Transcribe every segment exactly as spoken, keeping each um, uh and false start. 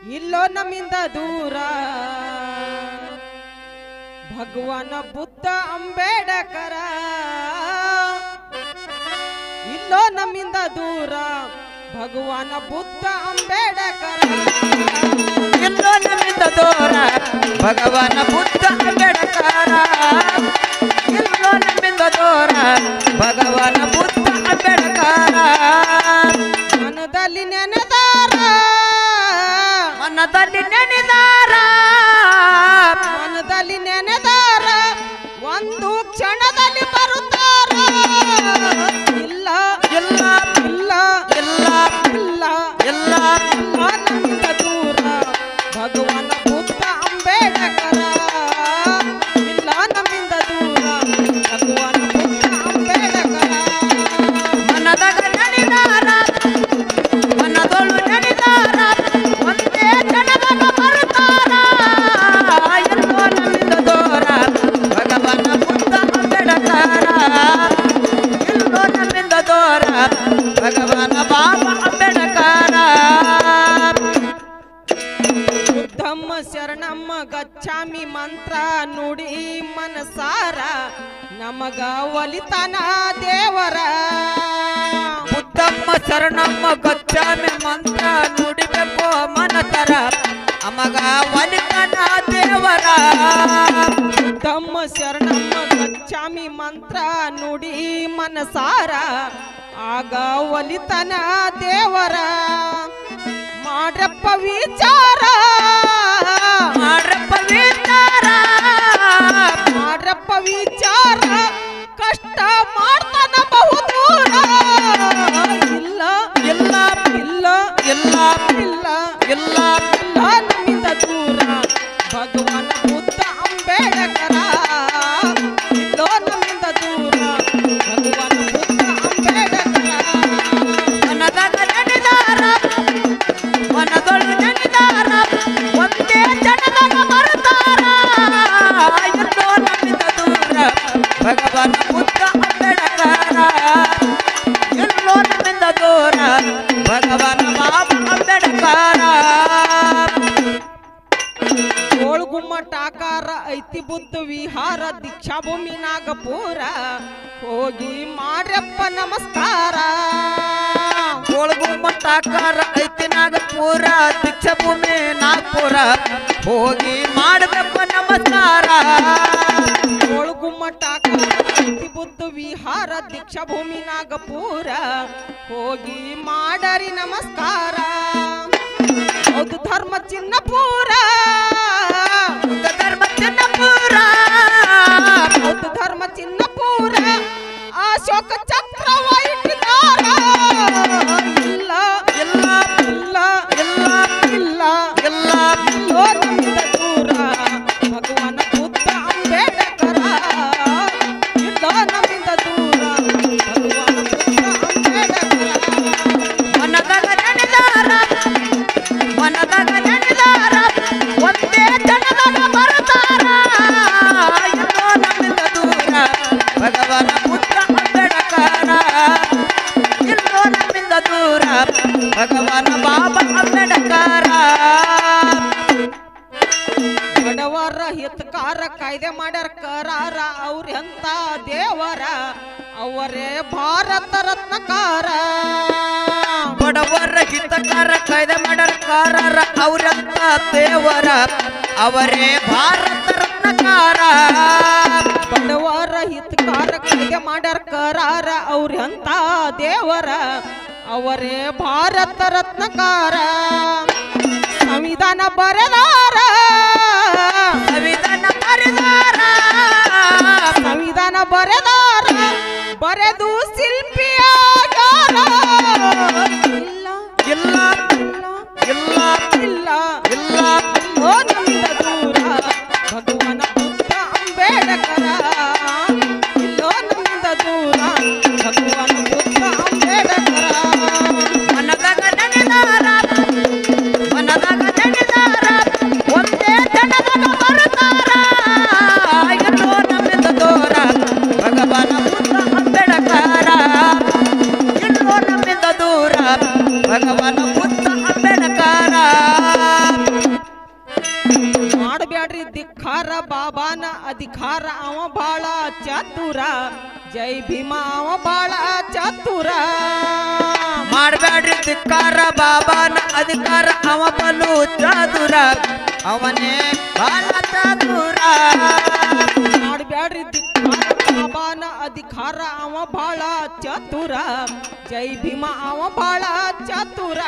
ಇಲ್ಲೋ ನಮ್ಮಿಂದ ದೂರ ಭಗವಾನ ಬುದ್ಧ ಅಂಬೇಡ್ಕರ ಇಲ್ಲೋ ನಮ್ಮಿಂದ ದೂರ ಭಗವಾನ ಬುದ್ಧ ಅಂಬೇಡ್ಕರ ಇಲ್ಲೋ ನಮ್ಮಿಂದ ದೂರ ಭಗವಾನ ಬುದ್ಧ ಅಂಬೇಡ್ಕರ ಇಲ್ಲೋ ನಮ್ಮಿಂದ ದೂರ ಭಗವಾನ ಬುದ್ಧ ಅಂಬೇಡ್ಕರ ಮನದಲ್ಲಿ ನೆನೆದಾರ ಮನದಲ್ಲಿ ನೆನೆದಾರ ಮನದಲ್ಲಿ ನೆನೆದಾರ ಒಂದು ಕ್ಷಣದಲ್ಲಿ ಬರುತ್ತಾರ ಇಲ್ಲ ಇಲ್ಲ ಇಲ್ಲ ಇಲ್ಲ ಇಲ್ಲ ಇಲ್ಲ ಇಲ್ಲ ನಮ್ಮಿಂದ ದೂರ ಭಗವಾನ ಬುದ್ಧ ಅಂಬೇಡ್ಕರ ಇಲ್ಲ ನಮ್ಮಿಂದ ದೂರ ಭಗವಾನ ಬುದ್ಧ ಅಂಬೇಡ್ಕರ ಮನದಾಗ ನೆನೆದಾರ ಮನದೊಳು ನೆನೆದಾರ ಒಂದೇ ಕ್ಷಣದಾಗ ಬರುತ್ತಾರ ಎಲ್ಲೋ ನಮ್ಮಿಂದ ದೂರ ಭಗವಾನ ಬುದ್ಧ ಅಂಬೇಡ್ಕರ ಎಲ್ಲೋ ನಮ್ಮಿಂದ ದೂರ ಭಗವಾನ ಬಾಬಾ ಅಂಬೇಡ್ಕರ ಬುದ್ಧಮ್ಮ ಶರಣಮ್ಮ ಗಚ್ಚಾಮಿ ಮಂತ್ರ ನುಡಿ ಮನಸಾರ ನಮಗ ಒಲಿತನ ದೇವರ ಬುದ್ಧಮ್ಮ ಶರಣಮ್ಮ ಗಚ್ಚಾಮಿ ಮಂತ್ರ ನುಡಿಬೇಕು ಮನತರ ಅಮಗ ಒಲಿತನ ದೇವರ ಬುದ್ಧಮ್ಮ ಶರಣಮ್ಮ ಗಚ್ಚಾಮಿ ಮಂತ್ರ ನುಡಿ ಮನಸಾರ ಆಗ ಒಲಿತನ ದೇವರ ಮಾಡ್ರಪ್ಪ ವಿಚಾರ ಮಾಡ್ರಪ್ಪ ವಿಚಾರ ಮಾಡ್ರಪ್ಪ ವಿಚಾರ ಕಷ್ಟ ಮಾಡ್ತಾನ ಬಹುದೂರ ಇಲ್ಲ ಇಲ್ಲ ಇಲ್ಲ ಇಲ್ಲ ಇಲ್ಲ ಇಲ್ಲ ಇಲ್ಲ ನಮ್ಮಿಂದ ದೂರ ಭಗವಾನ ಬುದ್ಧ ಅಂಬೇಡ್ಕರ ಇಲ್ಲೋ ನಮ್ಮಿಂದ ದೂರ ಭಗವಾನ ಬುದ್ಧ ಅಂಬೇಡ್ಕರ ಮನದಾಗ ನೆನೆದಾರ ಮನದೊಳು ನೆನೆದಾರ ಒಂದೇ ಜನದಾಗ ಬರುತ್ತಾರ ಎಲ್ಲೋ ನಮ್ಮಿಂದ ದೂರ ಭಗವಾನ ಬುದ್ಧ ಅಂಬೇಡ್ಕರ ಎಲ್ಲೋ ನಮ್ಮಿಂದ ದೂರ ಭಗವಾನ ಬಾಬಾ ಅಂಬೇಡ್ಕರ ಗೋಳ್ಗುಮ್ಮಟ ಆಕಾರ ಐತಿ ಬುದ್ಧ ವಿಹಾರ ದೀಕ್ಷಾ ಭೂಮಿ ನಾಗಪುರ ಹೋಗಿ ಮಾಡ್ರಪ್ಪ ನಮಸ್ಕಾರ ಗೋಳಗುಮ್ಮಟಾಕಾರ ಐತಿ ನಾಗಪುರ ದೀಕ್ಷಾ ಭೂಮಿ ನಾಗಪುರ ಹೋಗಿ ಮಾಡಬೇಕು ನಮಸ್ಕಾರ ಗೋಳ್ಗುಮ್ಮಟ ಆಕಾರ ಐತಿ ಬುದ್ಧ ವಿಹಾರ ದೀಕ್ಷಾ ಭೂಮಿ ನಾಗಪುರ ಹೋಗಿ ಮಾಡರಿ ನಮಸ್ಕಾರ ಹೌದು ಧರ್ಮ ಚಿನ್ನಪುರ ಬುದ್ಧ ಧರ್ಮ ಚಿನ್ನಪುರ ಹೌದು ಧರ್ಮ ಚಿನ್ನಪುರ ಅಶೋಕ ಚಕ್ರವ ಇಟ್ಟಿದಾರ ಇಲ್ಲ ಇಲ್ಲ ಇಲ್ಲ ಇಲ್ಲ ಇಲ್ಲ ಇಲ್ಲ ಇಲ್ಲೋ ನಮ್ಮಿಂದ ದೂರ ಭಗವಾನ ಬುದ್ಧ ಅಂಬೇಡ್ಕರ ಇಲ್ಲೋ ನಮ್ಮಿಂದ ದೂರ ಭಗವಾನ ಬುದ್ಧ ಅಂಬೇಡ್ಕರ ಮನದಾಗ ನೆನೆದಾರ ಮನದಾಗ ನೆನೆದಾರ ಒಂದೇ ಜನದಾಗ ಬರುತ್ತಾರ ಎಲ್ಲೋ ನಮ್ಮಿಂದ ದೂರ ಭಗವಾನ ಬುದ್ಧ ಅಂಬೇಡ್ಕರ ಎಲ್ಲೋ ನಮ್ಮಿಂದ ದೂರ ಭಗವಾನ ಬಾಬಾ ಅಂಬೇಡ್ಕರ ಬಡವರ ಹಿತಕಾರ ಕಾಯ್ದೆ ಮಾಡ್ಯಾರ ಕರಾರ ಅವ್ರ ಎಂತ ದೇವರ ಅವರೇ ಭಾರತ ರತ್ನಕಾರ ಬಡವರ ಹಿತಕಾರ ಕಾಯ್ದೆ ಮಾಡರ ಕಾರರ ಅವರಂತ ದೇವರ ಅವರೇ ಭಾರತ ರತ್ನಕಾರ ಬಡವರ ಹಿತಕಾರ ಕಾಯ್ದೆ ಮಾಡ್ಯಾರ ಕರಾರ ಅವ್ರ ಎಂತ ದೇವರ ಅವರೇ ಭಾರತ ರತ್ನಕಾರ ಸಂವಿಧಾನ ಬರೆದಾರ ಸಂವಿಧಾನ ಬರೆದಾರ ಸಂವಿಧಾನ ಬರೆದಾರ ಬರೆದು ಶಿಲ್ಪಿಯಾಗಾರ ಇಲ್ಲ ಇಲ್ಲ ಇಲ್ಲ ಇಲ್ಲ ಇಲ್ಲ ಇಲ್ಲ ಇಲ್ಲೋ ನಮ್ಮಿಂದ ದೂರ ಭಗವಾನ ಬುದ್ಧ ಅಂಬೇಡ್ಕರ ಇಲ್ಲೋ ನಮ್ಮಿಂದ ದೂರ ಭಗವಾನ ಬುದ್ಧ ಅಂಬೇಡ್ಕರ ಮನದಾಗ ನೆನೆದಾರ ಮನದಾಗ ನೆನೆದಾರ ಒಂದೇ ಜನದಾಗ ಬರುತ್ತಾರ ಎಲ್ಲೋ ನಮ್ಮಿಂದ ದೂರ ಭಗವಾನ ಬುದ್ಧ ಅಂಬೇಡ್ಕರ ಜೈ ಭೀಮ ಅವ ಬಾಳ ಚತುರ ಮಾಡಬೇಡ್ರಿ ಧಿಕ್ಕಾರ ಬಾಬಾನ ಅಧಿಕಾರ ಅವ ಬಲು ಚತುರ ಅವನೇ ಬಾಳ ಚತುರ ಮಾಡಬೇಡ್ರಿ ಬಾಬಾನ ಅಧಿಕಾರ ಅವ ಬಾಳ ಚತುರ ಜೈ ಭೀಮ ಅವ ಬಾಳ ಚತುರ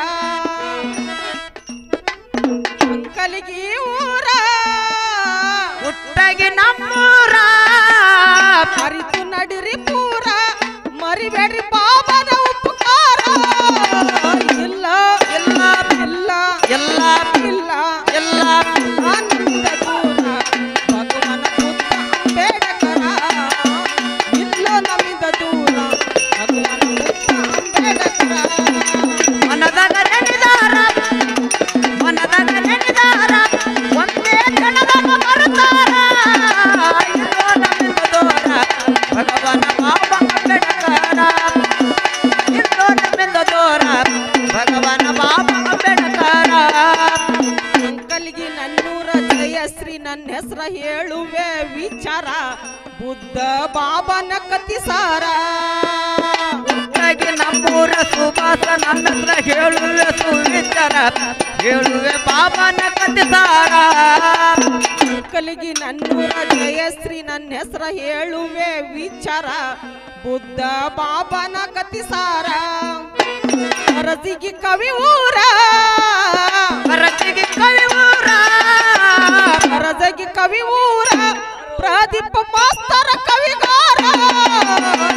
ಅಂಕಲಿಗಿ ಊರ ಹುಟ್ಟಗಿ ನಮ್ಮೂರ ಮರಿತು ನಡಿರಿ ಪೂರ ಮರಿಬೇಡ್ರಿ ಬಾಬನ ಉಪಕಾರ ಇಲ್ಲ ಎಲ್ಲ ಇಲ್ಲ ಎಲ್ಲ ಇಲ್ಲ ಎಲ್ಲ ಆನಂದ ದೂರ ಭಗವನ ಪುತ್ರ ಅಂಬೇಡ್ಕರ ಇಲ್ಲೋ ನಮ್ಮಿಂದ ದೂರ ಭಗವನ ಪುತ್ರ ಅಂಬೇಡ್ಕರ ಮನದಾಗ ನೆನೆದಾರ ಮನದಾಗ ನೆನೆದಾರ ಒಂದೇ ಕ್ಷಣದಾಗ ಬರುತ್ತಾರ ಇಲ್ಲೋ ನಮ್ಮಿಂದ ದೂರ ಭಗವನ ಬಾಬಾ ಅಂಬೇಡ್ಕರ ಇಲ್ಲೋ ನಮ್ಮಿಂದ ದೂರ ಭಗವನ ಬಾಬಾ ಅಂಬೇಡ್ಕರ ಅಂಕಲ್ಗಿ ನನ್ನೂರ ಜಯಶ್ರೀ ನನ್ನ ಹೆಸರ ಹೇಳುವೆ ವಿಚಾರ ಬುದ್ಧ ಬಾಬನ ಕತಿಸಾರ ಹುಟ್ಟಾಗಿ ನಮ್ಮೂರ ಸುಭಾಸ ನನ್ನ ಹತ್ರ ಹೇಳುವೆ ಸುವಿಚಾರ ಹೇಳುವೆ ಬಾಬನ ಕತಿಸಾರ ಅಂಕಲ್ಗಿ ನನ್ನೂರ ಜಯಶ್ರೀ ನನ್ನ ಹೆಸರ ಹೇಳುವೆ ವಿಚಾರ ಬುದ್ಧ ಬಾಬನ ಕತಿಸಾರ ಅರಸಿಗಿ ಕವಿ ಊರ ಬರತಿಗೆ ಕವಿ ಊರ ಅರಸಗಿ ಕವಿ ಊರ ಪ್ರದೀಪ ಮಾಸ್ತರ ಕವಿಗಾರ